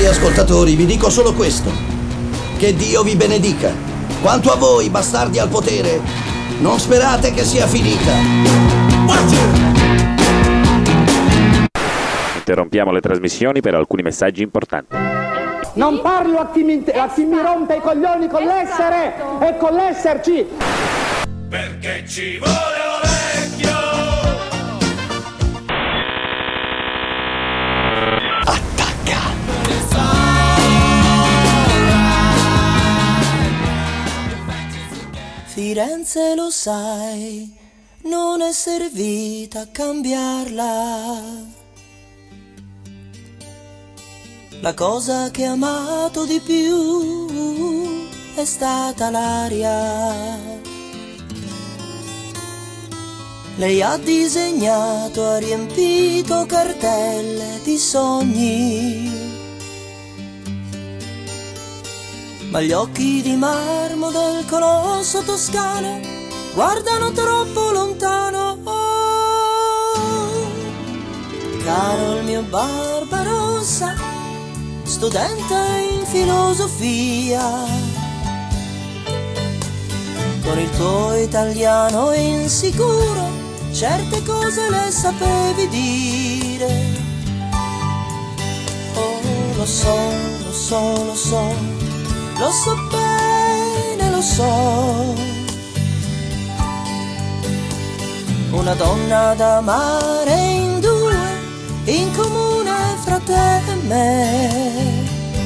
Cari ascoltatori, vi dico solo questo: che Dio vi benedica. Quanto a voi, bastardi al potere, non sperate che sia finita. Interrompiamo le trasmissioni per alcuni messaggi importanti. Non parlo a chi mi rompe i coglioni con l'essere e con l'esserci. Perché ci vuole Orecchio. Attacca. Firenze, lo sai, non è servita a cambiarla. La cosa che ho amato di più è stata l'aria. Lei ha disegnato, ha riempito cartelle di sogni, ma gli occhi di marmo del colosso toscano guardano troppo lontano. Oh, caro il mio Barbarossa, studente in filosofia, con il tuo italiano insicuro certe cose le sapevi dire. Oh, lo so, lo so, lo so, lo so bene, lo so. Una donna da amare in due, in comune fra te e me,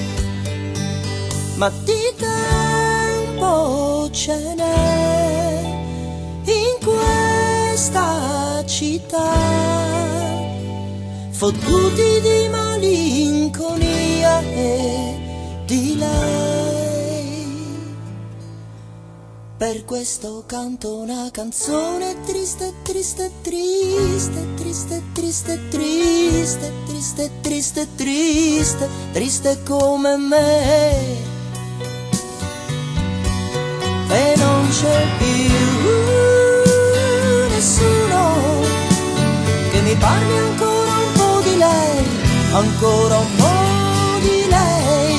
ma di tempo ce n'è in questa città, fottuti di malinconia e di lei. Per questo canto una canzone triste, triste, triste, triste, triste, triste, triste, triste, triste, triste come me. E non c'è più nessuno che mi parli ancora un po' di lei, ancora un po' di lei.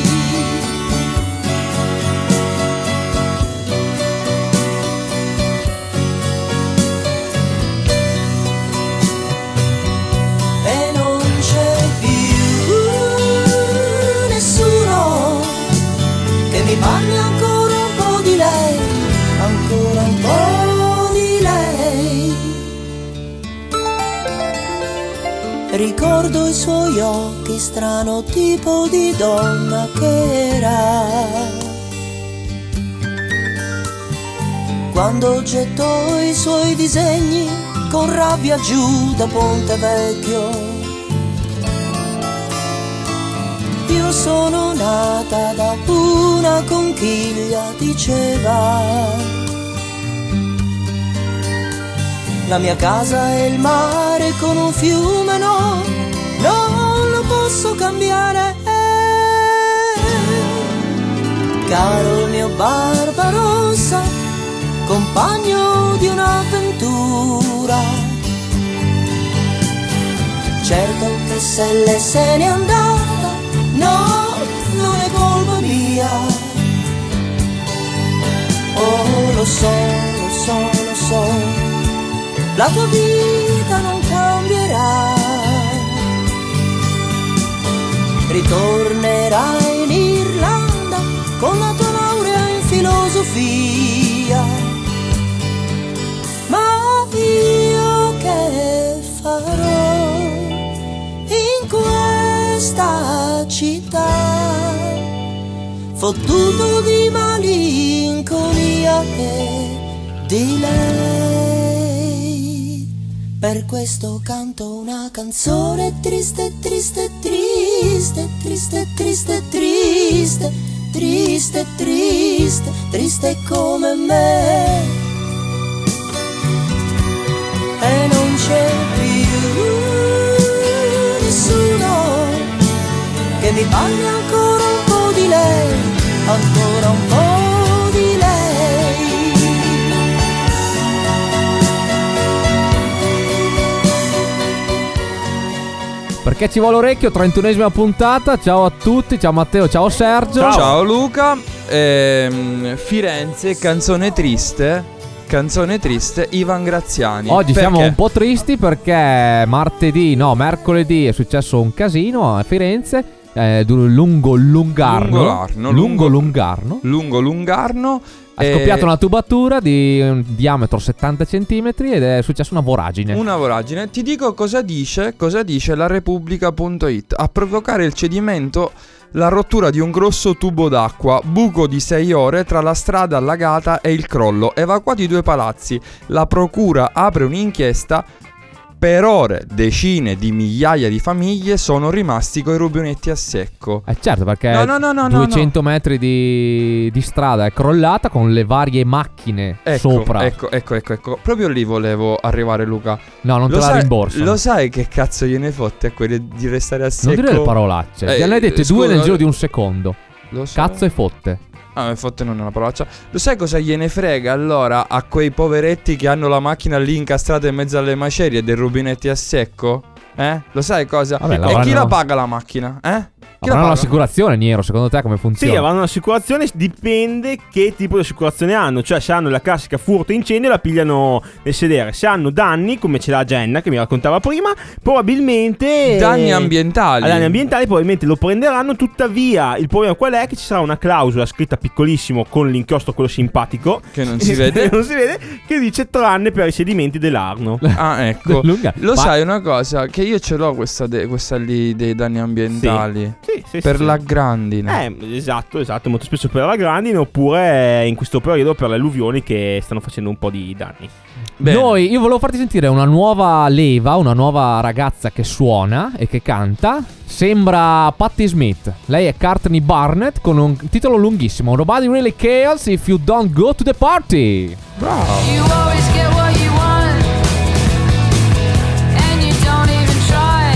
E non c'è più nessuno che mi parli ancora un po' di lei, ancora un po' di lei. Ricordo i suoi occhi, strano tipo di donna che era, quando gettò i suoi disegni con rabbia giù da Ponte Vecchio. Io sono nata da una conchiglia, diceva. La mia casa è il mare con un fiume, no, non lo posso cambiare. Caro mio Barbarossa, compagno di un'avventura, certo che se lei se n'è andata, no, non è colpa mia. Oh, lo so, lo so, lo so, la tua vita non cambierà, ritornerai in Irlanda con la tua laurea in filosofia, ma io che farò in questa città, fottuto di malinconia e di lei. Per questo canto una canzone triste, triste, triste, triste, triste, triste, triste, triste, triste come me. E non c'è più nessuno che mi parli ancora un po' di lei, ancora un po' di lei. Perché ci vuole orecchio, 31esima puntata. Ciao a tutti, ciao Matteo, ciao Sergio. Ciao Luca. Firenze, canzone triste, Ivan Graziani. Oggi siamo un po' tristi perché mercoledì è successo un casino a Firenze, lungo Lungarno. Ha scoppiato una tubatura di un diametro 70 cm ed è successa una voragine. Ti dico cosa dice la Repubblica.it. A provocare il cedimento la rottura di un grosso tubo d'acqua, buco di 6 ore tra la strada allagata e il crollo, evacuati 2 palazzi. La procura apre un'inchiesta. Per ore decine di migliaia di famiglie sono rimasti coi rubinetti a secco. Certo, perché 200 metri di strada è crollata con le varie macchine sopra. Ecco. Proprio lì volevo arrivare, Luca. No, non te la rimborso. Lo sai che cazzo gliene fotte a quelli di restare a secco? Non dire le parolacce. Gliene hai dette 2 nel giro di un secondo. Lo so. Cazzo e fotte. Fotte non è una parolaccia. Lo sai cosa gliene frega allora a quei poveretti che hanno la macchina lì incastrata in mezzo alle macerie dei rubinetti a secco? Lo sai cosa? Vabbè, e chi la paga la macchina? Avranno l'assicurazione, Niero, secondo te come funziona? Sì, avranno un'assicurazione, dipende che tipo di assicurazione hanno. Cioè, se hanno la classica furto incendio la pigliano nel sedere. Se hanno danni, come ce l'ha Jenna che mi raccontava prima, probabilmente danni ambientali probabilmente lo prenderanno. Tuttavia il problema qual è? Che ci sarà una clausola scritta piccolissimo con l'inchiostro quello simpatico che non si vede che dice tranne per i sedimenti dell'Arno. Ecco. Sai una cosa? Che io ce l'ho questa lì dei danni ambientali. Sì, per la grandine. Esatto, molto spesso per la grandine, oppure in questo periodo per le alluvioni che stanno facendo un po' di danni. Io volevo farti sentire una nuova leva, una nuova ragazza che suona e che canta. Sembra Patti Smith. Lei è Courtney Barnett con un titolo lunghissimo: Nobody Really Cares If You Don't Go To The Party. Bravo. You always get what you want and you don't even try.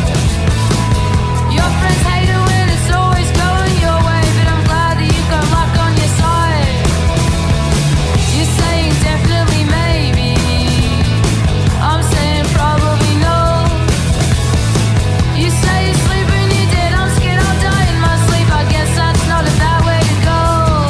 Your friends hate it when it's always going your way, but I'm glad that you've got luck on your side. You're saying definitely maybe, I'm saying probably no. You say you sleep when you're dead, I'm scared I'll die in my sleep. I guess that's not a bad way to go.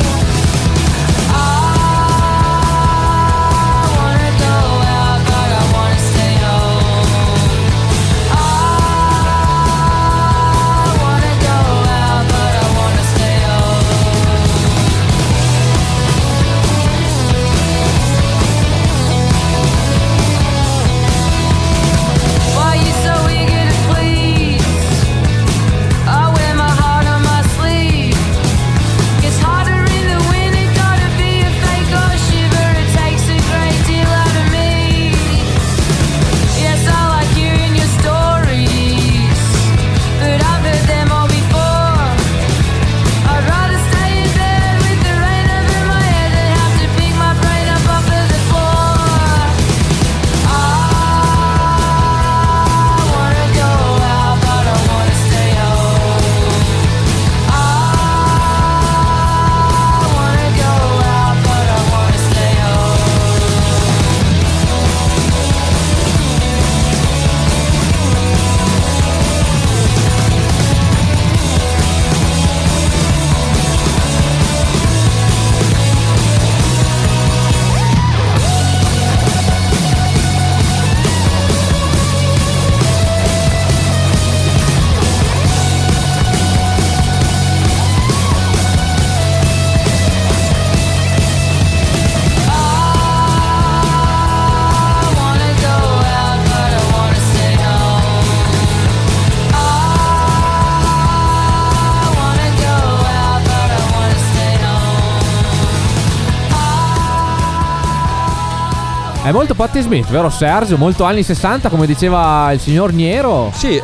È molto Patti Smith, vero Sergio? Molto anni 60, come diceva il signor Niero. Sì,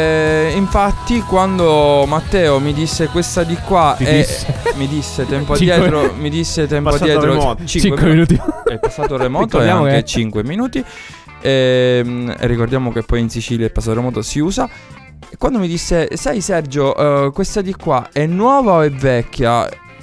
infatti quando Matteo mi disse questa di qua mi disse tempo addietro, 5 minuti. È passato remoto e anche 5 minuti. Ricordiamo che poi in Sicilia il passato remoto si usa. E quando mi disse, sai Sergio, questa di qua è nuova o è vecchia?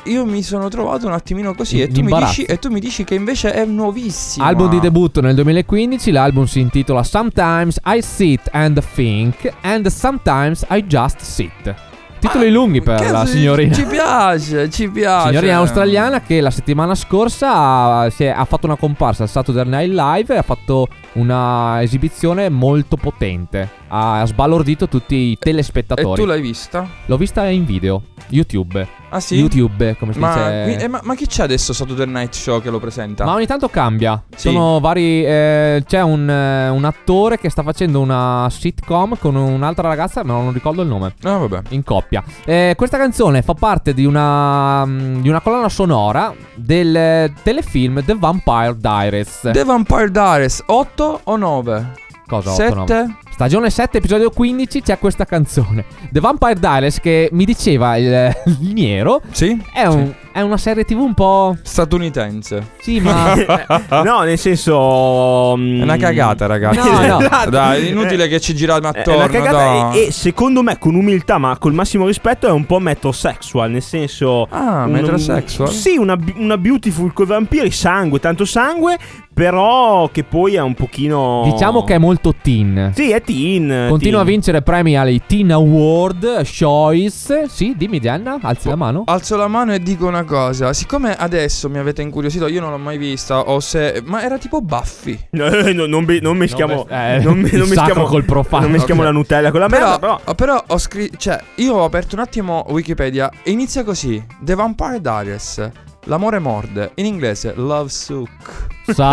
io mi sono trovato un attimino così e tu mi dici che invece è nuovissimo. Album di debutto nel 2015, l'album si intitola Sometimes I Sit and Think and Sometimes I Just Sit. Titoli lunghi per la signorina. Ci piace. Signorina australiana che la settimana scorsa ha fatto una comparsa al Saturday Night Live e ha fatto una esibizione molto potente. Ha sbalordito tutti i telespettatori. E tu l'hai vista? L'ho vista in video, YouTube. Ah sì? YouTube, come si dice. Ma chi c'è adesso Saturday Night Show che lo presenta? Ma ogni tanto cambia. Sì. Sono vari. C'è un attore che sta facendo una sitcom con un'altra ragazza, ma non ricordo il nome. Ah, vabbè. In coppia. Questa canzone fa parte di una colonna sonora del telefilm The Vampire Diaries. The Vampire Diaries, 8 o 9? Cosa? 7? Stagione 7, episodio 15, c'è questa canzone. The Vampire Diaries, che mi diceva il Niero. Sì? È una serie TV un po' statunitense. Sì, ma no, nel senso è una cagata, ragazzi. No. Dai, inutile che ci giriamo attorno. È una cagata e secondo me, con umiltà, ma col massimo rispetto, è un po' metrosexual. Nel senso metrosexual? Sì, una beautiful coi vampiri, sangue, tanto sangue, però che poi è un pochino, diciamo che è molto teen. Sì, è teen. Continua a vincere premi ai Teen Award, Choice. Sì, dimmi Gianna, alzi la mano. Alzo la mano e dico una cosa. Siccome adesso mi avete incuriosito, io non l'ho mai vista. Ma era tipo Buffy. Non mischiamo. Non mischiamo col profano. Non mischiamo la Nutella con la merda. Però ho scritto. Cioè, io ho aperto un attimo Wikipedia e inizia così: The Vampire Diaries. L'amore morde. In inglese, Love Suck.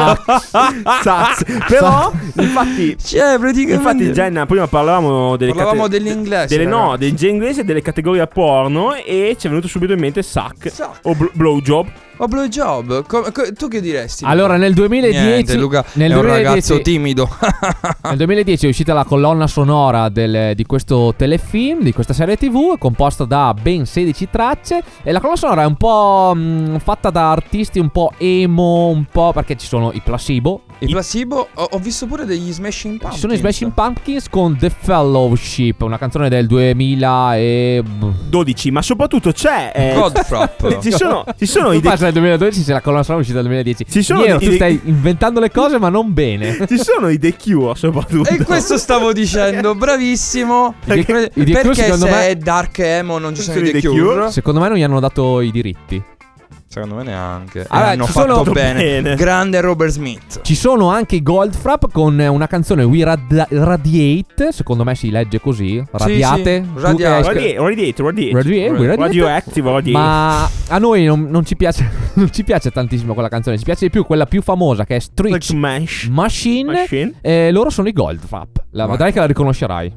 Però infatti praticamente. Infatti Jenna, prima parlavamo dell'inglese. Dell'inglese, delle categorie porno, e ci è venuto subito in mente suck. O blowjob. O blowjob. Tu che diresti? Allora nel 2010 Niente, Luca è un ragazzo timido. Nel 2010 è uscita la colonna sonora di questo telefilm, di questa serie TV, composta da ben 16 tracce. E la colonna sonora è un po' fatta da artisti un po' emo, un po' perché ci sono i Placebo. Ho visto pure degli Smashing Pumpkins. Ci sono i Smashing Pumpkins con The Fellowship, una canzone del 2012, ma soprattutto c'è Goldfrapp. ci sono i nel 2012 se la colonna sonora è uscita nel 2010. Tu stai inventando le cose ma non bene. Ci sono i The Cure soprattutto. E questo stavo dicendo, bravissimo. Perché se è dark emo non ci sono i The Cure? Secondo me non gli hanno dato i diritti. Secondo me neanche. Allora, hanno fatto bene. Grande Robert Smith. Ci sono anche i Goldfrapp con una canzone We Radiate. Secondo me si legge così. Radiate. Sì. Radioactive. Ma a noi non ci piace. Non ci piace tantissimo quella canzone. Ci piace di più quella più famosa, che è Street Machine. E loro sono i Goldfrapp. Vedrai che la riconoscerai.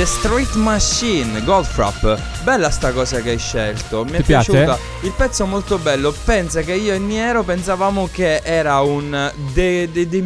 The Street Machine, Goldfrapp. Bella sta cosa che hai scelto. Mi è Ti piace? piaciuta. Il pezzo è molto bello. Pensa che io e Niero pensavamo che era un The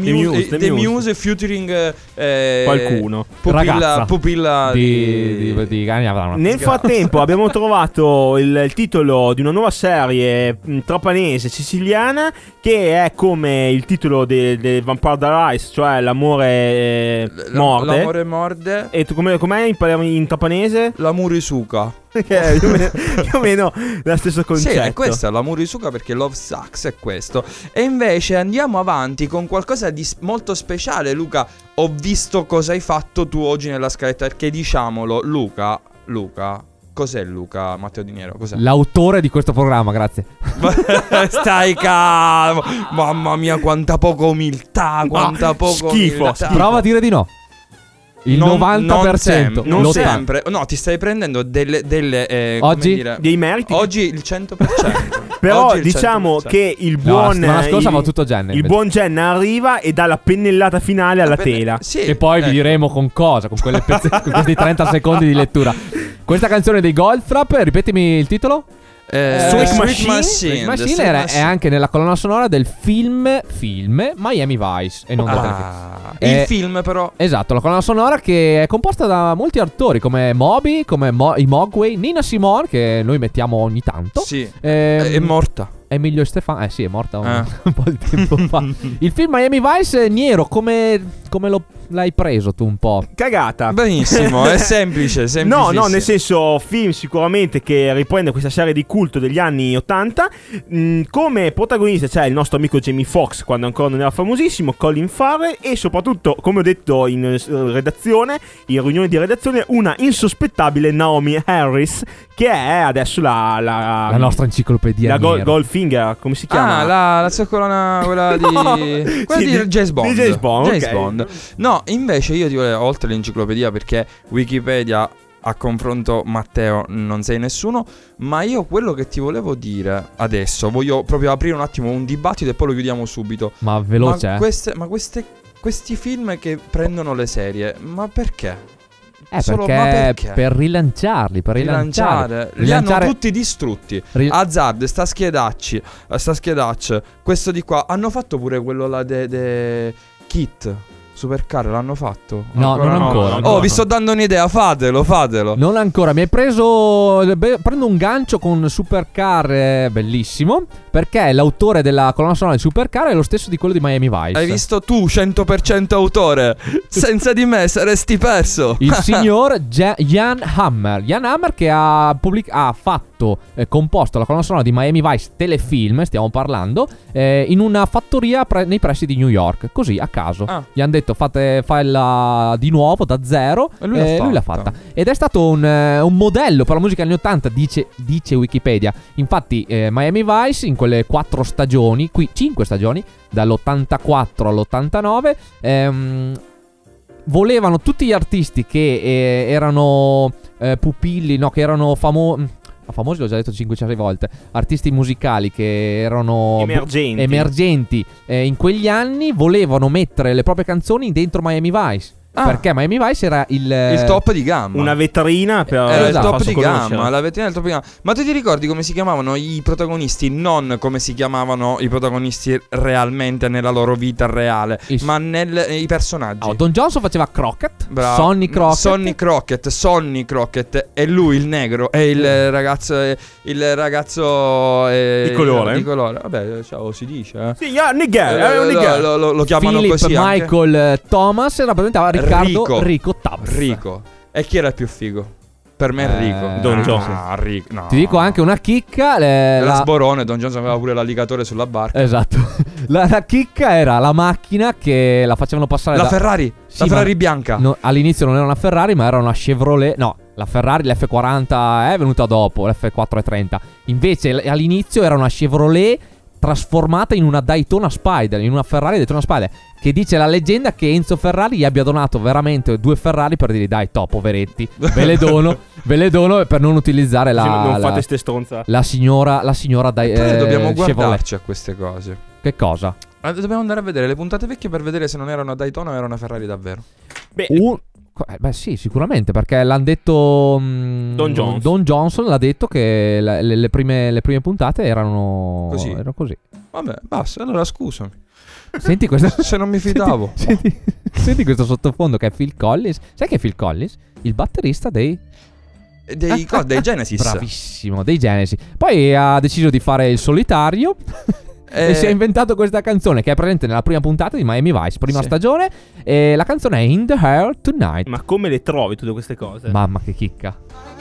Muse featuring Qualcuno. Ragazza. Pupilla di cani avranno. Nel frattempo abbiamo trovato il titolo di una nuova serie trapanese siciliana, che è come il titolo del Vampire Diaries, cioè l'amore morde. L'amore morde. E tu com'è in trapanese? La Murisuka. Che è più o meno lo stesso concetto. Sì, è questa la Murisuka, perché Love Sucks è questo. E invece andiamo avanti con qualcosa di molto speciale. Luca, ho visto cosa hai fatto tu oggi nella scaletta, perché diciamolo, Luca, cos'è Luca Matteo Di Nero? Cos'è? L'autore di questo programma, grazie. Stai calmo. Mamma mia, quanta poca umiltà, quanta poca schifo. umiltà. Prova a dire di no. Il 90%. Non l'80%. sempre. No, ti stai prendendo delle Oggi? come dire, Dei meriti. oggi il 100%. Però Oggi il diciamo 100%. che il No, buon settimana scorsa va tutto Gen. il buon Gen arriva e dà la pennellata finale alla tela. Sì, E poi vi ecco. diremo con cosa, con quelle con questi 30 secondi di lettura. Questa canzone dei Goldfrapp, ripetimi il titolo. Sweet Machine? Sweet Machine è anche nella colonna sonora del film Miami Vice e non del telefilm. Il film però. Esatto, la colonna sonora che è composta da molti attori come Moby, come i Mogwai, Nina Simone, che noi mettiamo ogni tanto. Sì. È morta. Emilio Stefano, sì, è morta un po' di tempo fa. Il film Miami Vice, Niero, come l'hai preso tu un po'? Cagata. Benissimo, è semplice, No, nel senso, film sicuramente che riprende questa serie di culto degli anni 80. Come protagonista c'è il nostro amico Jamie Foxx, quando ancora non era famosissimo, Colin Farrell, e soprattutto, come ho detto in redazione, in riunione di redazione, una insospettabile Naomi Harris, che è adesso la nostra enciclopedia. la Goldfinger, come si chiama? la zoccolona, quella di quella Sì, di James Bond. di James Bond, James ok. Bond. No, invece io ti volevo, oltre l'enciclopedia, perché Wikipedia a confronto Matteo non sei nessuno, ma io quello che ti volevo dire adesso, voglio proprio aprire un attimo un dibattito e poi lo chiudiamo subito. Ma veloce. Questi film che prendono le serie, ma perché? Perché per rilanciarli, Li hanno tutti distrutti. Hazard, sta Schedacci, questo di qua. Hanno fatto pure quello là de Kit Supercar, l'hanno fatto? No, non ancora. Oh, vi sto dando un'idea, fatelo. Non ancora, mi hai preso. Prendo un gancio con Supercar, bellissimo. Perché l'autore della colonna sonora di Supercar è lo stesso di quello di Miami Vice. Hai visto tu, 100% autore. Senza di me saresti perso. Il signor Jan Hammer. Jan Hammer che ha fatto, composto la colonna sonora di Miami Vice telefilm, stiamo parlando, in una fattoria nei pressi di New York. Così, a caso. Gli hanno detto falla di nuovo, da zero. E lui l'ha fatta. Ed è stato un modello per la musica anni 80, dice Wikipedia. Infatti Miami Vice in quelle 4 stagioni, qui 5 stagioni, dall'84 all'89, volevano tutti gli artisti che erano pupilli, no, che erano famosi, l'ho già detto 5-6 volte, artisti musicali che erano emergenti in quegli anni, volevano mettere le proprie canzoni dentro Miami Vice. Perché Miami Vice era il top di gamma, una vetrina per il top di conoscere. gamma, la vetrina del top di gamma. Ma tu ti ricordi come si chiamavano i protagonisti? Non come si chiamavano i protagonisti realmente nella loro vita reale, ma i personaggi. Don Johnson faceva Crockett. Bravo. Sonny Crockett. E lui il negro. E il ragazzo di colore. Vabbè, ciao, si dice. Sì, Nigel. Lo chiamano Philip così Michael Thomas rappresentava Rico Tubbs. Rico. E chi era il più figo? Per me è Rico. Don Johnson. Rico, no. Ti dico anche una chicca. La sborone. Don Johnson aveva pure l'alligatore sulla barca. Esatto. La chicca era la macchina che la facevano passare la Ferrari. Sì, la Ferrari bianca. All'inizio non era una Ferrari, ma era una Chevrolet. No, la Ferrari, l'F40 è venuta dopo, l'F430. Invece all'inizio era una Chevrolet trasformata in una Daytona Spider, in una Ferrari Daytona Spider, che dice la leggenda che Enzo Ferrari gli abbia donato veramente 2 Ferrari per dire dai, poveretti, ve le dono per non utilizzare non fate ste stronzate. la signora Però dobbiamo Chevrolet. guardarci a queste cose. Che cosa? Dobbiamo andare a vedere le puntate vecchie per vedere se non era una Daytona o era una Ferrari davvero. Beh, Beh sì, sicuramente, perché l'hanno detto Don Johnson l'ha detto che le prime puntate erano così. Vabbè, basta, allora scusami. Senti questo Se non mi fidavo. Senti questo sottofondo che è Phil Collins. Sai che è Phil Collins? Il batterista dei Genesis. Bravissimo, dei Genesis. Poi ha deciso di fare il solitario e si è inventato questa canzone che è presente nella prima puntata di Miami Vice, prima stagione. E la canzone è In the Air Tonight. Ma come le trovi tutte queste cose? Mamma che chicca.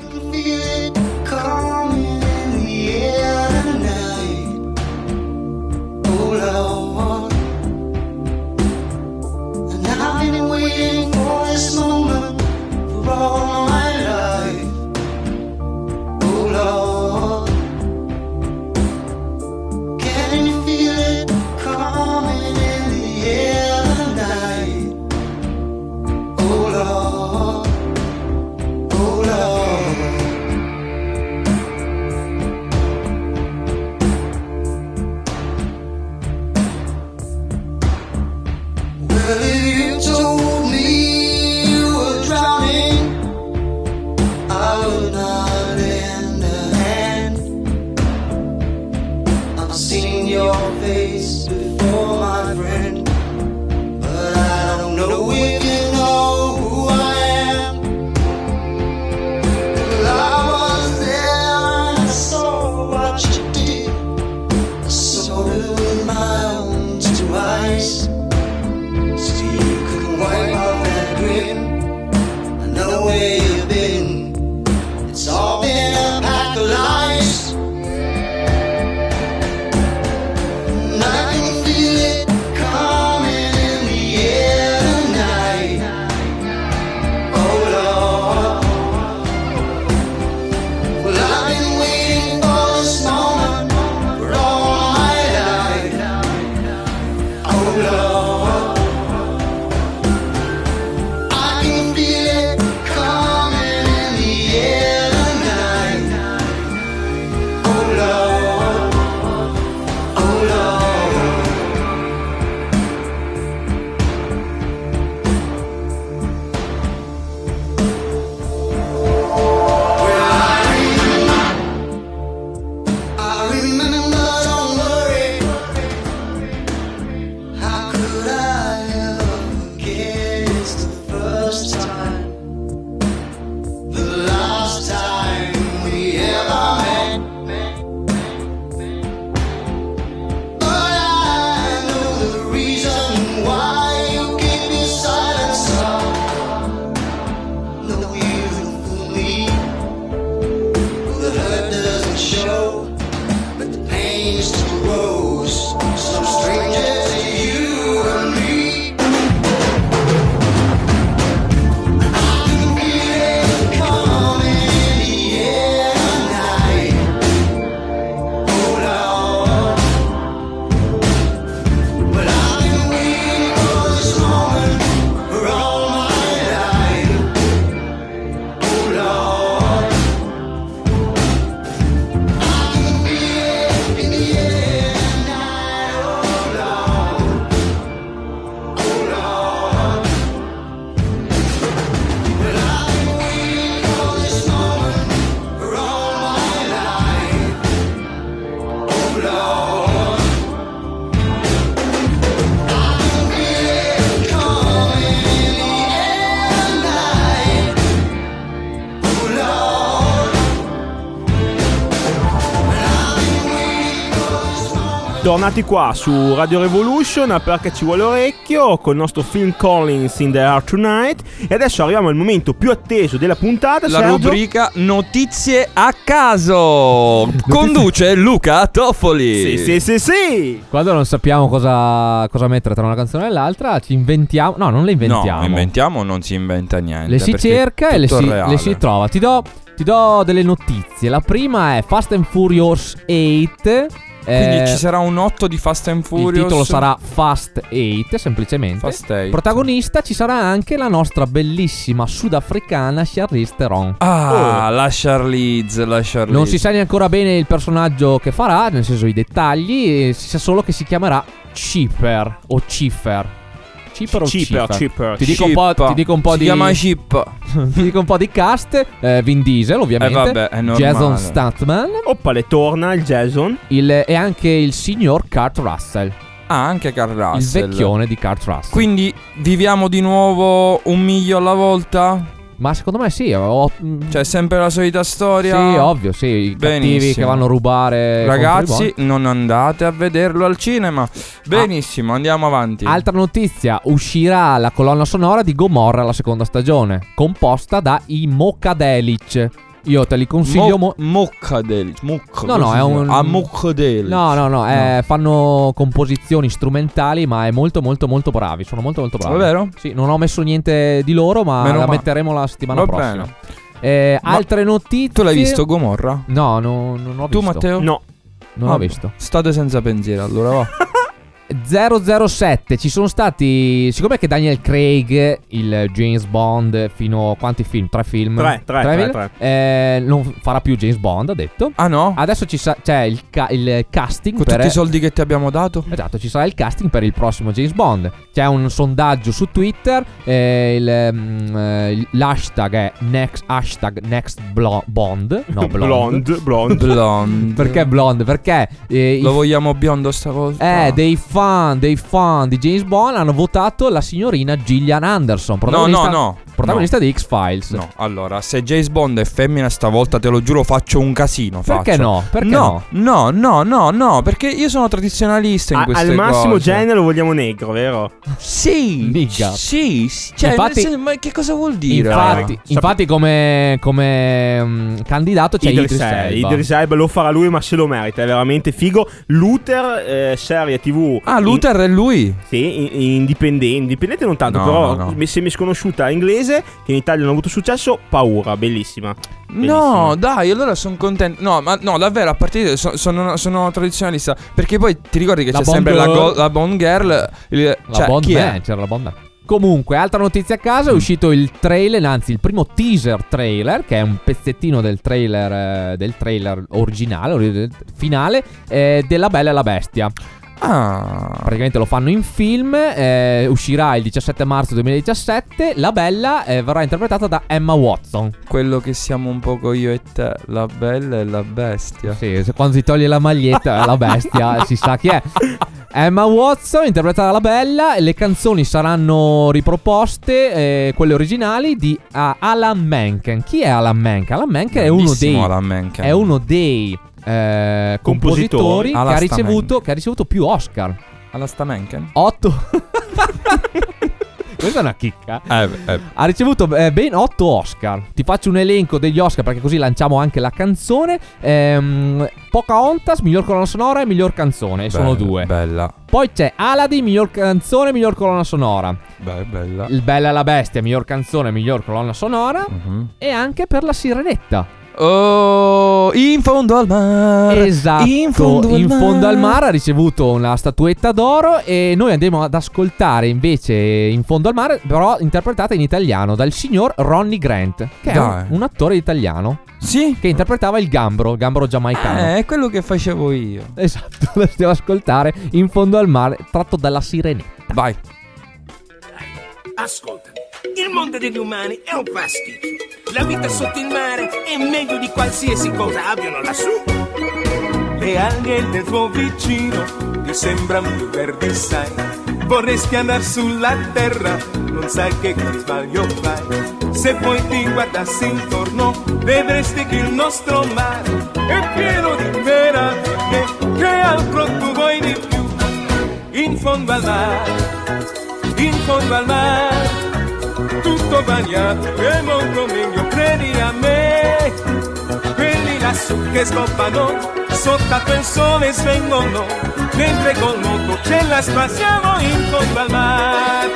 Tornati qua su Radio Revolution perché ci vuole orecchio con il nostro Phil Collins in the Air Tonight. E adesso arriviamo al momento più atteso della puntata, la Sergio. rubrica Notizie a caso. Conduce Luca Toffoli. Sì. Quando non sappiamo cosa mettere tra una canzone e l'altra, ci inventiamo. No, non le inventiamo. No, inventiamo, non si inventa niente. Le si cerca e le si trova. Ti do delle notizie. La prima è Fast and Furious 8. Quindi ci sarà un 8 di Fast and Furious. Il titolo sarà Fast 8, semplicemente. Fast 8. Protagonista ci sarà anche la nostra bellissima sudafricana Charlize Theron. La Charlize. Non si sa neanche ancora bene il personaggio che farà, nel senso i dettagli, si sa solo che si chiamerà Chipper o Cipher. Cheaper o Cheaper, Cheaper? Cheaper. Ti dico un po', Chip. ti dico un po' Si di chiama Chip. ti dico un po' di cast. Vin Diesel, ovviamente. vabbè, è normale. Jason Statham. Oppale, torna il Jason. E anche il signor Kurt Russell. Ah, anche Carl Russell. Il vecchione di Kurt Russell. Quindi viviamo di nuovo un miglio alla volta? Ma secondo me sì. Cioè sempre la solita storia? Sì, ovvio, sì. I cattivi Benissimo. che vanno a rubare. Ragazzi, contro i non andate a vederlo al cinema. Benissimo, andiamo avanti. buoni. Altra notizia: uscirà la colonna sonora di Gomorra, la seconda stagione, composta da i Mokadelic. Io te li consiglio. Moccadelic. No, è un. Moccadelic. No. Fanno composizioni strumentali, ma è molto bravi. Sono molto bravi. È vero? Sì, non ho messo niente di loro, ma Meno la male. metteremo la settimana Va prossima. bene. Altre notizie. Tu l'hai visto Gomorra? No, non ho visto. Tu Matteo? No. Non ho visto. State senza pensiero, allora va. 007. Ci sono stati. Siccome che Daniel Craig, il James Bond, fino a quanti film? 3 film? Tre. Non farà più James Bond, ha detto. Ah no? Adesso c'è il casting Con per tutti i soldi che ti abbiamo dato? Esatto, ci sarà il casting per il prossimo James Bond. C'è un sondaggio su Twitter. L'hashtag è #NextBond. No, blonde. Blonde. Perché blonde? Perché Lo vogliamo biondo sta cosa? dei fan di James Bond hanno votato la signorina Gillian Anderson, protagonista di X-Files. No, allora, se James Bond è femmina stavolta, te lo giuro, faccio un casino. Perché no? Perché no? No, perché io sono tradizionalista in queste al massimo cose. genere lo vogliamo negro, vero? Sì. Nigga. Sì. Cioè, Infatti- ma che cosa vuol dire? Infatti come candidato c'è Idris Elba. Idris Elba lo farà lui, ma se lo merita, è veramente figo. Luther, serie TV. Ah, Luther è lui? Sì, indipendente non tanto, No, però no. semi-sconosciuta inglese, che in Italia non ha avuto successo. Paura, bellissima. No, dai, allora sono contento. No, ma no, davvero, a partire sono tradizionalista. Perché poi ti ricordi che La c'è Bond sempre Girl. la Bond Girl. La Cioè, Bond chi è? Man, c'era la Bond Man. Comunque, altra notizia a caso, è uscito il trailer, anzi il primo teaser trailer, che è un pezzettino del trailer originale, finale, della Bella e la Bestia. Praticamente lo fanno in film. Uscirà il 17 marzo 2017. La Bella verrà interpretata da Emma Watson. Quello che siamo un poco io e te, la Bella e la Bestia. Sì, quando si toglie la maglietta la bestia si sa chi è. Emma Watson interpretata la Bella. Le canzoni saranno riproposte, quelle originali di Alan Menken. Chi è Alan Menken? Alan Menken è uno dei compositori che ha ricevuto più Oscar. Alastair Menken? 8. Questa è una chicca. Ha ricevuto ben 8 Oscar. Ti faccio un elenco degli Oscar perché così lanciamo anche la canzone. Pocahontas, miglior colonna sonora e miglior canzone. Sono 2. Bella. Poi c'è Aladdin, miglior canzone e miglior colonna sonora. Bella. Il Bella e la Bestia, miglior canzone e miglior colonna sonora. E anche per la Sirenetta. Oh, in fondo al mare. Esatto, in fondo al mare ha ricevuto una statuetta d'oro. E noi andiamo ad ascoltare invece In fondo al mare, però interpretata in italiano dal signor Ronnie Grant, che è un attore italiano. Sì, che interpretava il gambero giamaicano. È quello che facevo io. Esatto, lo stiamo ad ascoltare. In fondo al mare, tratto dalla Sirenetta. Vai. Ascoltami, il mondo degli umani è un pasticcio. La vita sotto il mare è meglio di qualsiasi cosa abbiano lassù. Le alghe del tuo vicino ti sembrano più verdi, sai. Vorresti andare sulla terra, non sai che sbaglio fai. Se poi ti guardassi intorno, vedresti che il nostro mare è pieno di meraviglie. Che altro tu vuoi di più? In fondo al mare, tutto bagnato è molto meglio, credi a me. Quelli lassù che scoppano, sotto quel sole svengono, mentre col moto ce la spassiamo in fondo al mare.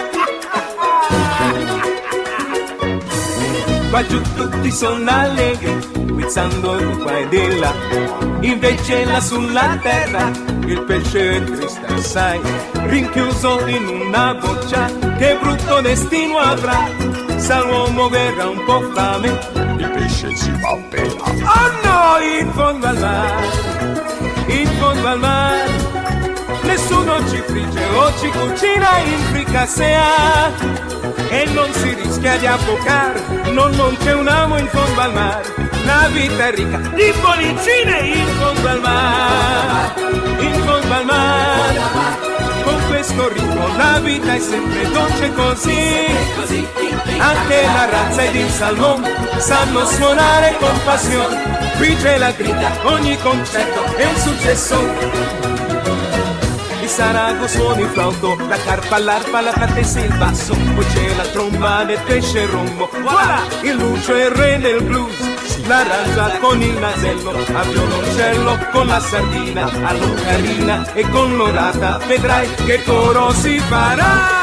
Qua giù tutti sono allegri, guizzando di qua e di là. Invece là sulla terra il pesce è triste, sai, rinchiuso in una boccia, che brutto destino avrà. Se l'uomo verrà un po' fame, il pesce si fa pena. Oh no, in fondo al mare, nessuno ci frigge oggi cucina in fricassea e non si rischia di affocare, non c'è un amo in fondo al mare, la vita è ricca di bollicine in fondo al mare, in fondo al mare. Con questo ritmo la vita è sempre dolce così, anche la razza ed il salmone sanno suonare con passione, qui c'è la grinta, ogni concerto è un successo. Il sarago suona il flauto, la carpa, l'arpa, la platessa e il basso, poi c'è la tromba, il pesce e il rombo, voilà! Il lucio è il re del blues, l'arrangia con il nasello, a violoncello con la sardina, all'ocarina e con l'orata, vedrai che coro si farà!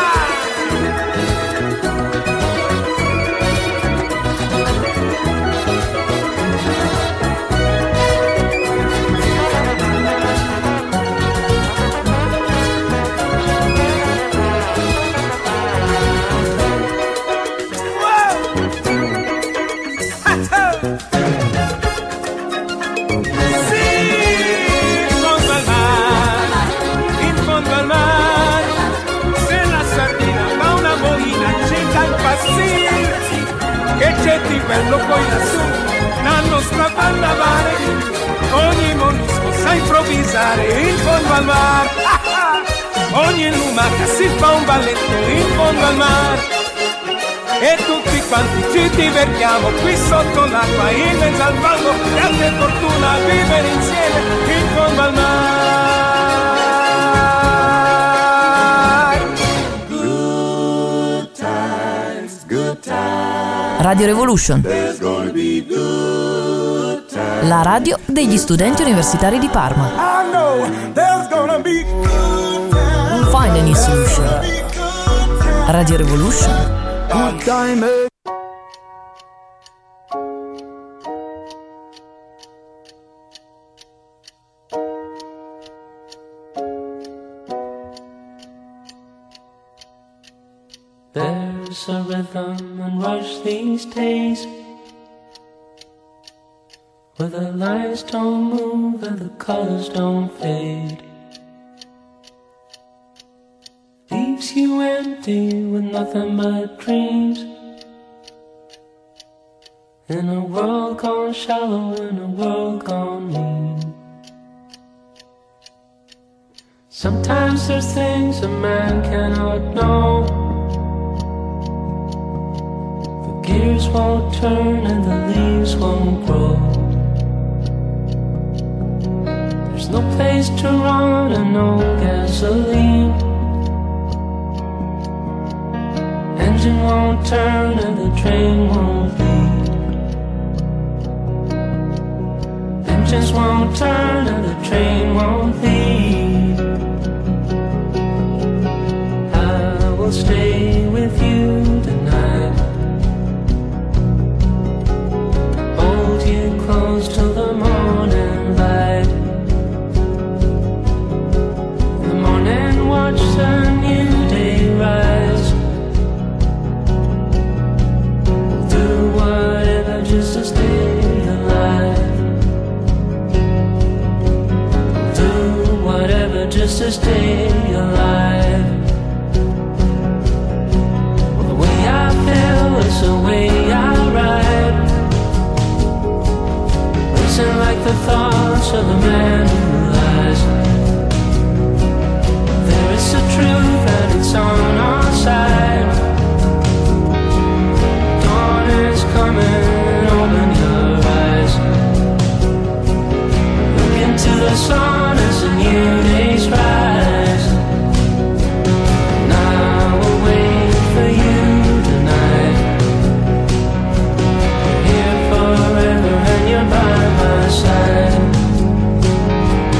Che c'è di bello poi lassù, la nostra banda vale, ogni mollusco sa improvvisare in fondo al mar, ogni lumaca si fa un balletto in fondo al mar, e tutti quanti ci divertiamo qui sotto l'acqua, in mezzo al fango, grande fortuna vivere insieme in fondo al mar. Good times, good times. Radio Revolution, la radio degli studenti universitari di Parma. Find any solution. Radio Revolution. There's a rhythm and rush these days, where the lights don't move and the colors don't fade. Leaves you empty with nothing but dreams, in a world gone shallow, in a world gone mean. Sometimes there's things a man cannot know. Gears won't turn and the leaves won't grow. There's no place to run and no gasoline. Engine won't turn and the train won't leave. Engines won't turn and the train won't leave. I will stay with you tonight, close till the morning light. In the morning watch the new day rise. We'll do whatever just to stay alive. We'll do whatever just to stay alive. Well, the way I feel is the way I ride, like the thoughts of a man who lies. There is the truth and it's on our side. Dawn is coming, open your eyes. Look into the sun as the new days rise. And I will wait for you tonight. You're here forever and you're by my side.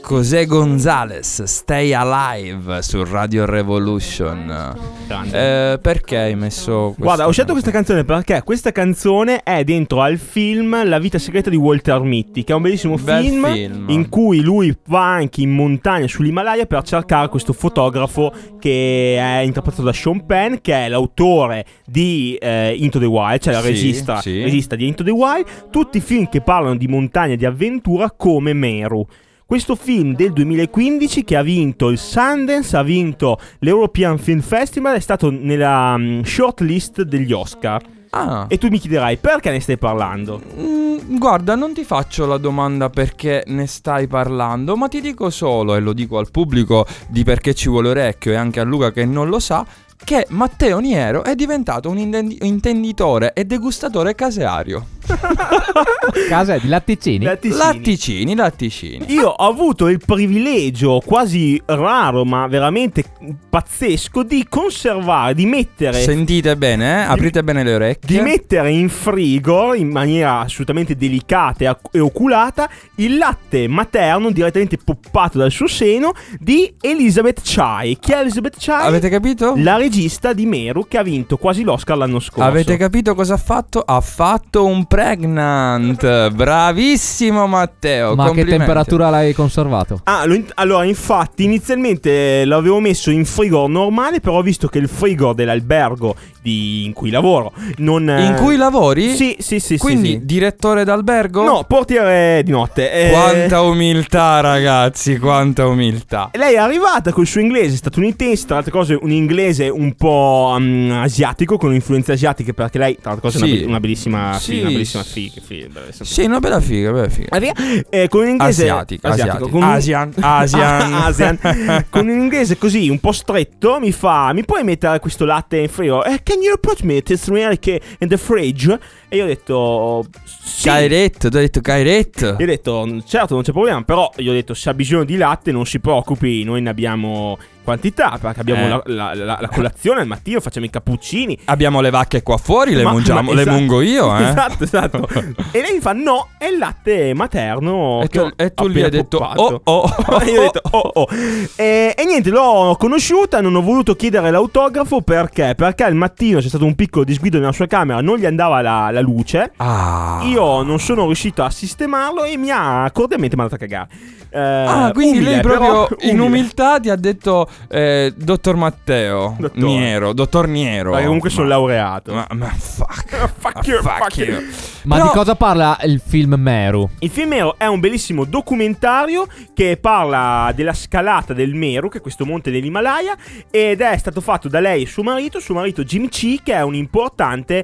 José González, Stay Alive su Radio Revolution. Perché hai messo questa? Guarda, ho scelto questa canzone perché questa canzone è dentro al film La vita segreta di Walter Mitty, che è un bellissimo film in cui lui va anche in montagna sull'Himalaya per cercare questo fotografo che è interpretato da Sean Penn, che è l'autore di Into the Wild, cioè il regista di Into the Wild, tutti i film che parlano di montagna e di avventura come Meru. Questo film del 2015 che ha vinto il Sundance, ha vinto l'European Film Festival, è stato nella shortlist degli Oscar. E tu mi chiederai perché ne stai parlando? Guarda, non ti faccio la domanda perché ne stai parlando, ma ti dico solo, e lo dico al pubblico di Perché ci vuole orecchio e anche a Luca che non lo sa, che Matteo Niero è diventato un intenditore e degustatore caseario. Casa di latticini? Latticini. Io ho avuto il privilegio quasi raro ma veramente pazzesco di conservare, di mettere... Sentite bene, aprite bene le orecchie. Di mettere in frigo in maniera assolutamente delicata e oculata il latte materno direttamente poppato dal suo seno di Elizabeth Chai. Chi è Elizabeth Chai? Avete capito? La regista di Meru che ha vinto quasi l'Oscar l'anno scorso. Avete capito cosa ha fatto? Ha fatto un pregnant. Bravissimo Matteo. Ma che temperatura l'hai conservato? Allora infatti inizialmente l'avevo messo in frigo normale, però ho visto che il frigo dell'albergo in cui lavoro non... In cui lavori? Sì. Quindi direttore d'albergo? No, portiere di notte. Quanta umiltà ragazzi, quanta umiltà. Lei è arrivata col suo inglese statunitense, tra l'altre cose un inglese un po' asiatico, con influenze asiatiche, perché lei tra l'altre cose è una bellissima figa. Sì, una bella figa. Con un inglese asiatico. Con Asian. Con un inglese così un po' stretto mi puoi mettere questo latte in frigo? Can you put me this milk in the fridge? E io ho detto sì. Cairetto, tu hai detto Cairetto. Io ho detto certo, non c'è problema, però io ho detto se ha bisogno di latte non si preoccupi, noi ne abbiamo quantità, perché abbiamo la colazione al mattino, facciamo i cappuccini. Abbiamo le vacche qua fuori, le mungiamo, le mungo io, Esatto. E lei mi fa no, è il latte materno. E tu gli hai detto oh. E io ho detto oh. E niente, l'ho conosciuta, non ho voluto chiedere l'autografo perché al mattino c'è stato un piccolo disguido nella sua camera, non gli andava la luce. Io non sono riuscito a sistemarlo e mi ha cordialmente mandato a cagare. Quindi umile, lei proprio però, in umiltà ti ha detto dottor Matteo Niero, dottor Niero. Perché comunque sono laureato. Ma fuck you. Ma però, di cosa parla il film Meru? Il film Meru è un bellissimo documentario che parla della scalata del Meru, che è questo monte dell'Himalaya, ed è stato fatto da lei e suo marito Jim Chi, che è un importante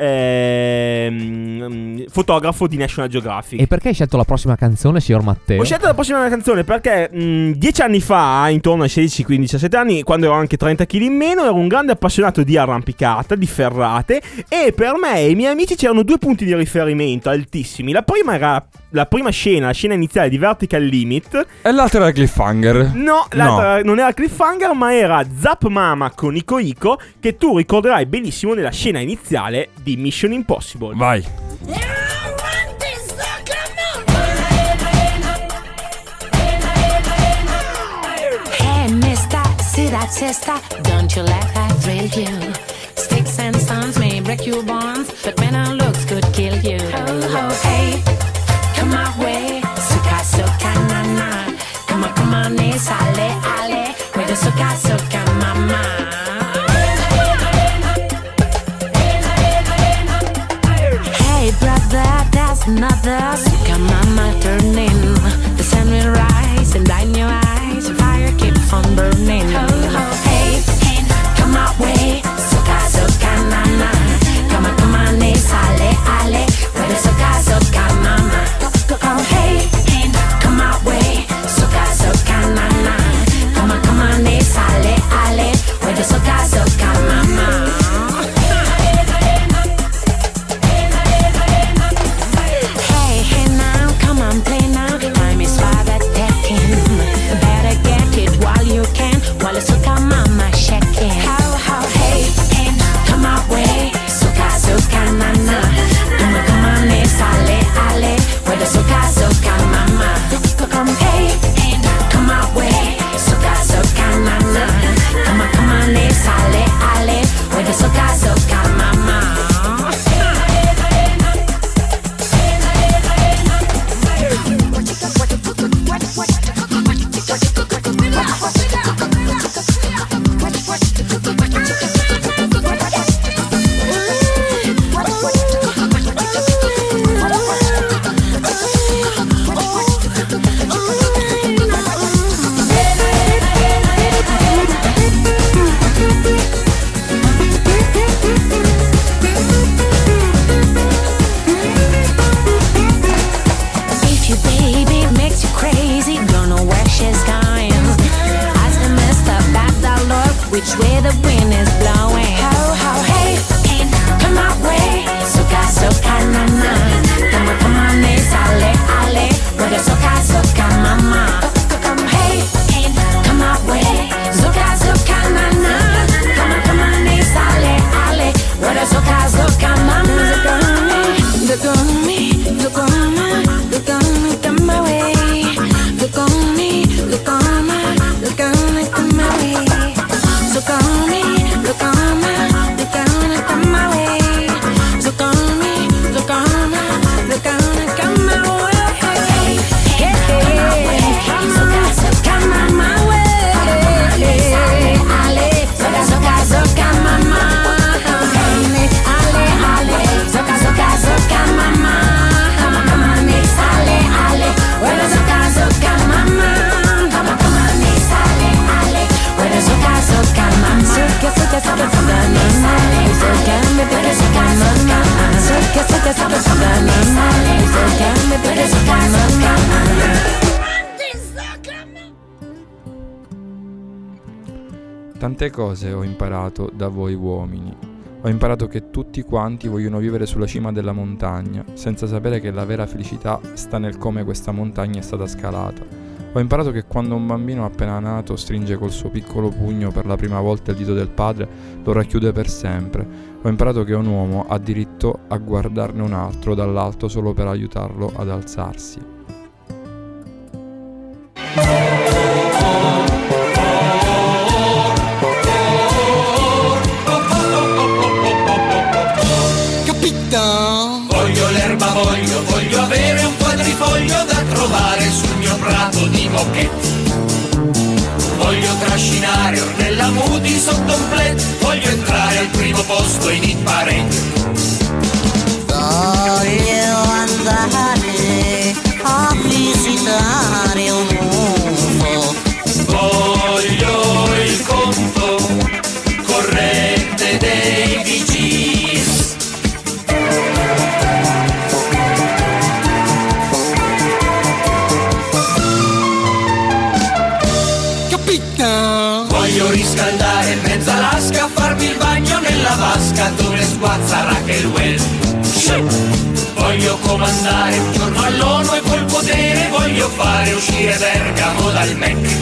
fotografo di National Geographic. E perché hai scelto la prossima canzone, signor Matteo? Ho scelto la prossima canzone perché 10 anni fa, intorno ai 16, 15, 17 anni, quando ero anche 30 kg in meno, ero un grande appassionato di arrampicata, di ferrate, e per me e i miei amici c'erano due punti di riferimento altissimi. La prima era la prima scena, la scena iniziale di Vertical Limit, e l'altra era Cliffhanger. No, l'altra non era Cliffhanger, ma era Zap Mama con Iko Iko, che tu ricorderai benissimo nella scena iniziale di Mission Impossible. Vai. Hey mister, see that sister? Don't you let that thrill you. Sticks and stones may break your bones, but when our looks could kill you. Oh, hey, come my way, suka suka na na. Come on, sale ale, with the suka suka mama. Hey brother, there's another suka mama turning. The sun will rise and light in your eyes, the fire keeps on burning. Hey, come my way, suka suka na na. Come on, sale ale, with the suka suka mama. Hey, come my way, suka suka na na. Come on, sale ale, with the suka suka mama. Hey now, come on, play now. Quante cose ho imparato da voi uomini. Ho imparato che tutti quanti vogliono vivere sulla cima della montagna, senza sapere che la vera felicità sta nel come questa montagna è stata scalata. Ho imparato che quando un bambino appena nato stringe col suo piccolo pugno per la prima volta il dito del padre, lo racchiude per sempre. Ho imparato che un uomo ha diritto a guardarne un altro dall'alto solo per aiutarlo ad alzarsi. Voglio l'erba, voglio avere un quadrifoglio da trovare sul mio prato di moquette. Voglio trascinare Ornella Muti sotto un plaid, voglio entrare al primo posto in hit parade. Voglio andare a visitare un UFO. Voglio il conto corrente dei VGs. Voglio riscaldare mezza lasca, farmi il bagno nella vasca dove sguazza Rachel Well. Voglio comandare un giorno all'ONU e col potere voglio fare uscire Bergamo dal MEC.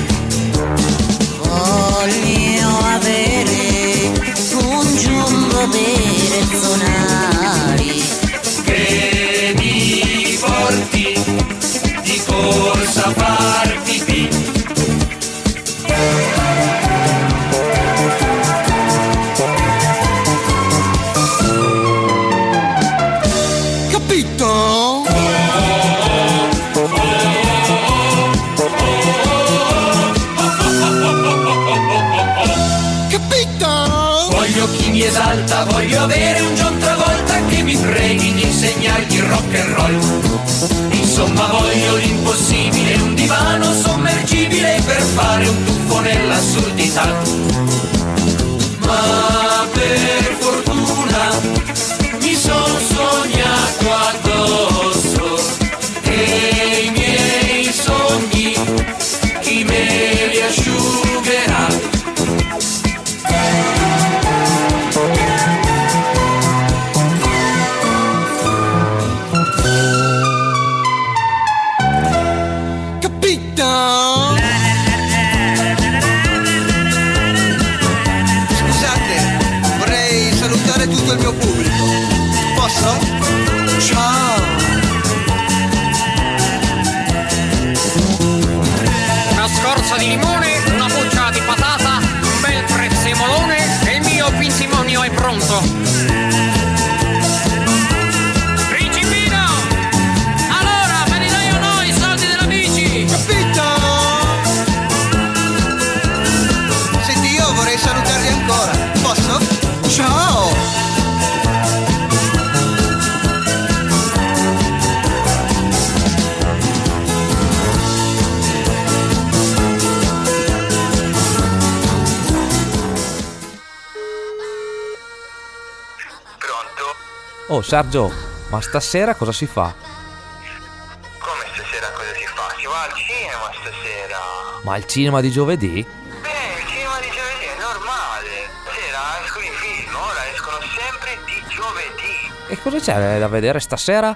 Voglio avere un giumbo per zonari che mi porti di corsa a far pipì. Voglio chi mi esalta, voglio avere un John Travolta che mi preghi di insegnargli il rock and roll. Insomma voglio l'impossibile, un divano sommergibile per fare un tuffo nell'assurdità. Ma per fortuna mi son sognato addosso e i miei sogni chi me li asciugherà? Il mio pubblico. Posso? Ciao! Una scorza di limone, una buccia di patata, un bel prezzemolone e il mio pinzimonio è pronto. Principino! Allora, me li dai o no i soldi della bici? Capito? Senti, io vorrei salutarli ancora. Posso? Ciao! Oh Sergio, ma stasera cosa si fa? Come stasera cosa si fa? Si va al cinema stasera. Ma il cinema di giovedì? Il cinema di giovedì è normale. Stasera escono i film, ora escono sempre di giovedì. E cosa c'è da vedere stasera?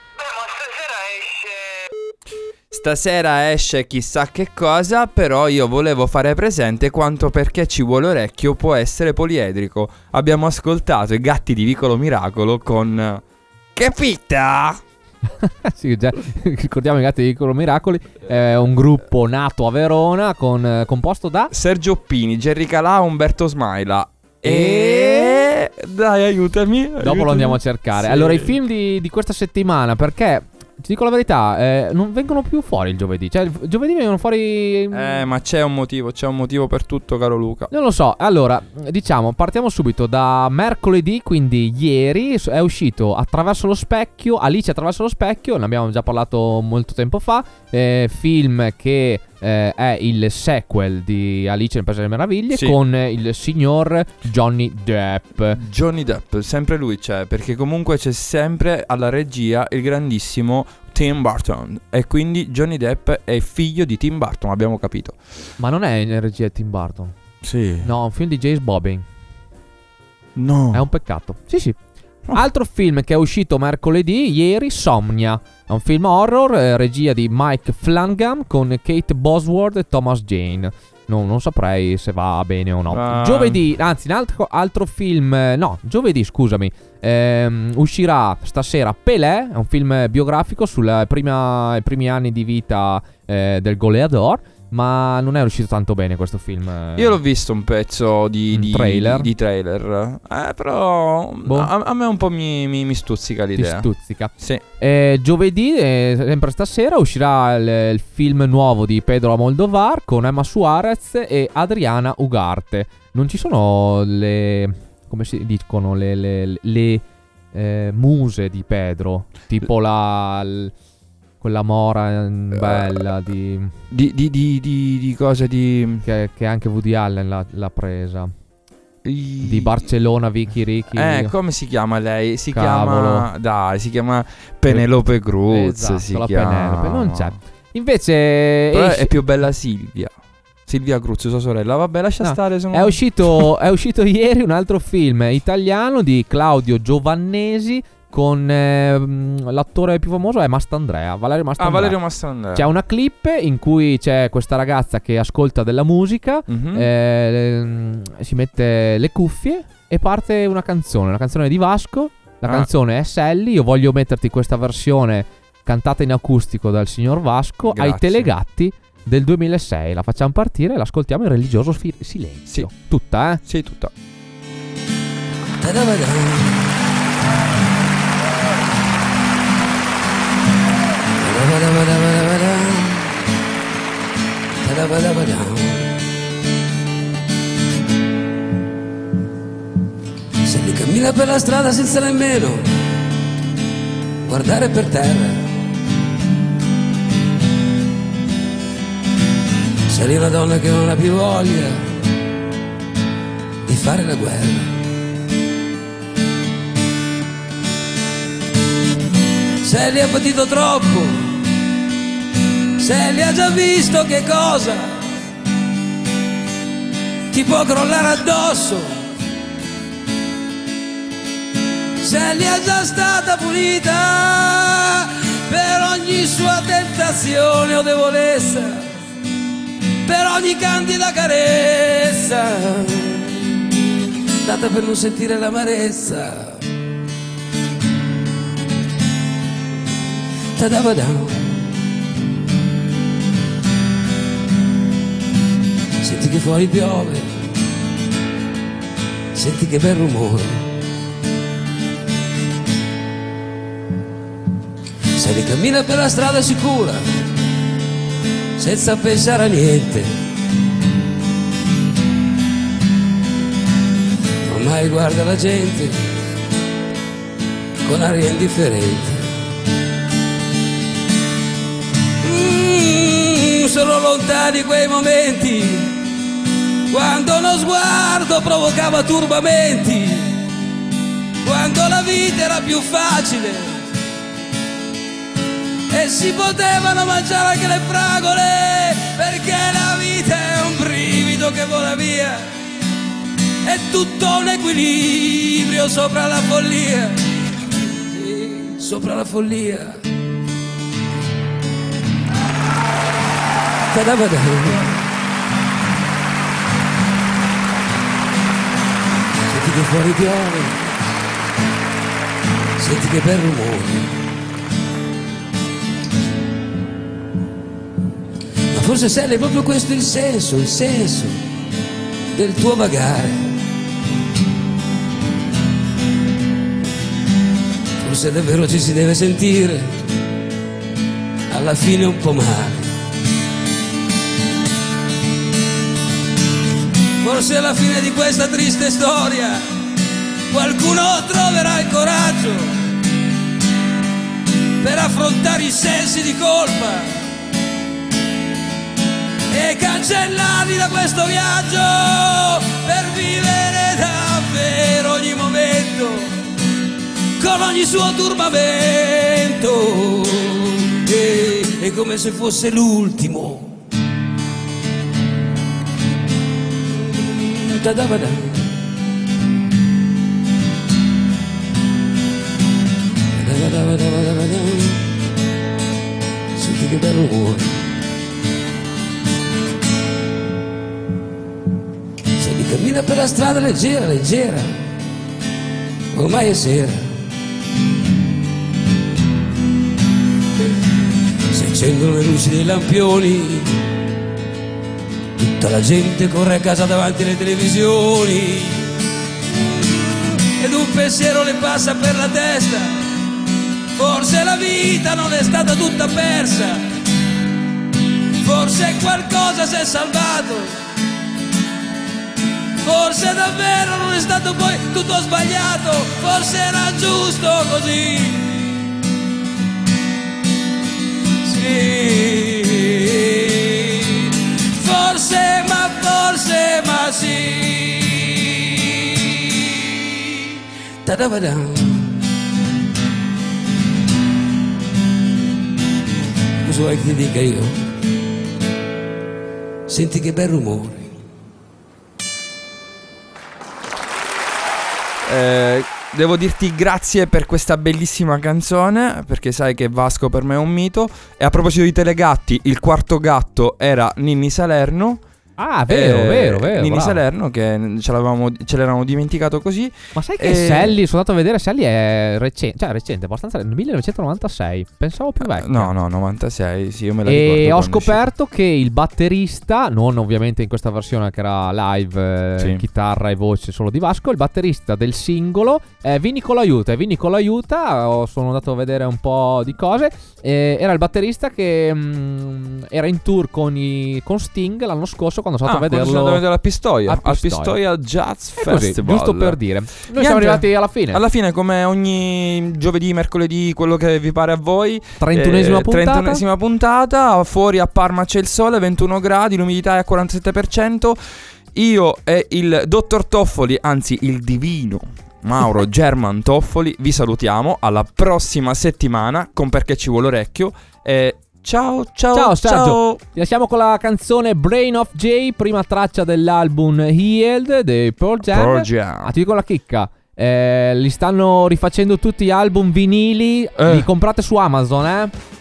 Stasera esce chissà che cosa, però io volevo fare presente quanto Perché ci vuole orecchio può essere poliedrico. Abbiamo ascoltato i Gatti di Vicolo Miracolo con Capita? Sì, già, ricordiamo i Gatti di Vicolo Miracoli, è un gruppo nato a Verona composto da Sergio Oppini, Gerry Calà, Umberto Smaila e... Dai, aiutami. Dopo lo andiamo a cercare. Sì. Allora, i film di questa settimana, perché... Ti dico la verità, non vengono più fuori il giovedì. Cioè, il giovedì vengono fuori... ma c'è un motivo per tutto, caro Luca. Non lo so. Allora, diciamo, partiamo subito da mercoledì, quindi ieri è uscito Attraverso lo specchio, Alice attraverso lo specchio, ne abbiamo già parlato molto tempo fa, film che è il sequel di Alice nel Paese delle Meraviglie, sì, con il signor Johnny Depp. Johnny Depp, sempre lui c'è, perché comunque c'è sempre alla regia il grandissimo Tim Burton, e quindi Johnny Depp è figlio di Tim Burton, abbiamo capito. Ma non è in regia Tim Burton? Sì. No, un film di James Bobbin. No. È un peccato. Sì. Altro film che è uscito mercoledì, ieri, Somnia. È un film horror, regia di Mike Flanagan con Kate Bosworth e Thomas Jane. Non saprei se va bene o no. Giovedì, anzi, un altro film. No, giovedì, scusami. Uscirà stasera Pelé. È un film biografico sui primi anni di vita del goleador. Ma non è uscito tanto bene questo film. Io l'ho visto un pezzo di trailer. Però a me un po' mi stuzzica l'idea. Ti stuzzica. Sì. Giovedì, sempre stasera, uscirà il film nuovo di Pedro Almodóvar con Emma Suarez e Adriana Ugarte. Non ci sono le... come si dicono? Le muse di Pedro. Tipo quella mora bella di cosa di... Che anche Woody Allen l'ha presa. Di Barcellona, Vicky Ricky. Come si chiama lei? Si Cavolo. chiama Penelope Cruz. Esatto, si la chiama. Penelope. Non c'è. Invece però è più bella Silvia Cruz, sua sorella. Vabbè, lascia stare. È uscito ieri un altro film italiano di Claudio Giovannesi con l'attore più famoso è Mastandrea, Valerio Mastandrea. Valerio Mastandrea. C'è una clip in cui c'è questa ragazza che ascolta della musica, si mette le cuffie e parte una canzone di Vasco. La canzone è Sally. Io voglio metterti questa versione cantata in acustico dal signor Vasco. Grazie. Ai Telegatti del 2006. La facciamo partire e l'ascoltiamo in religioso silenzio. Sì. Tutta, eh? Sì, tutta. Se li cammina per la strada senza nemmeno guardare per terra, se lì una donna che non ha più voglia di fare la guerra, se li ha patito troppo, se li ha già visto che cosa ti può crollare addosso, se li è già stata punita per ogni sua tentazione o debolezza, per ogni candida carezza data per non sentire l'amarezza. Tadabadam. Senti che fuori piove, senti che bel rumore, se li cammina per la strada sicura senza pensare a niente, ormai guarda la gente con aria indifferente. Sono lontani quei momenti quando uno sguardo provocava turbamenti, quando la vita era più facile e si potevano mangiare anche le fragole, perché la vita è un brivido che vola via, è tutto un equilibrio sopra la follia, sì, sopra la follia. Senti che fuori piove, senti che bel rumore, ma forse sai, è proprio questo il senso del tuo vagare. Forse davvero ci si deve sentire alla fine un po' male. Forse alla fine di questa triste storia qualcuno troverà il coraggio per affrontare i sensi di colpa e cancellarli da questo viaggio, per vivere davvero ogni momento con ogni suo turbamento, è come se fosse l'ultimo. Ta-da-ba-da. Ta-da-ba-da-ba-da-ba-da. Senti che bello rumore. Senti, cammina per la strada leggera, leggera. Ormai è sera. Si accendono le luci dei lampioni. Tutta la gente corre a casa davanti alle televisioni. Ed un pensiero le passa per la testa. Forse la vita non è stata tutta persa. Forse qualcosa si è salvato. Forse davvero non è stato poi tutto sbagliato. Forse era giusto così. Sì. Forse, ma sì. Ta-da-ba-da. Cosa vuoi che ti dica io? Senti che bel rumore. Devo dirti grazie per questa bellissima canzone, perché sai che Vasco per me è un mito. E a proposito di Telegatti, il quarto gatto era Ninni Salerno. Ah, vero. Ninni bravo. Salerno, che ce l'avevamo dimenticato così. Ma sai che Sally, sono andato a vedere, Sally è recente, abbastanza, nel 1996. Pensavo più vecchio. No, 96, sì, io me la ricordo. E ho quando scoperto che il batterista, non ovviamente in questa versione che era live, Sì. chitarra e voce solo di Vasco, il batterista del singolo è Vinny Colaiuta. E Vinny Colaiuta, sono andato a vedere un po' di cose, era il batterista che era in tour con Sting l'anno scorso, quando sono andato a vederlo. Sono andato a vedere a al Pistoia Jazz È così, Festival. giusto per dire. Noi siamo arrivati alla fine. Alla fine, come ogni giovedì, mercoledì, quello che vi pare a voi. 31esima puntata. 31esima puntata. Fuori a Parma c'è il sole, 21 gradi, l'umidità è al 47%. Io e il dottor Toffoli, anzi il divino Mauro German Toffoli, vi salutiamo. Alla prossima settimana con Perché ci vuole orecchio. Ciao Sergio. Ti lasciamo con la canzone Brain of J, prima traccia dell'album Healed dei Pearl Jam. Ti dico la chicca, li stanno rifacendo tutti gli album vinili, li comprate su Amazon,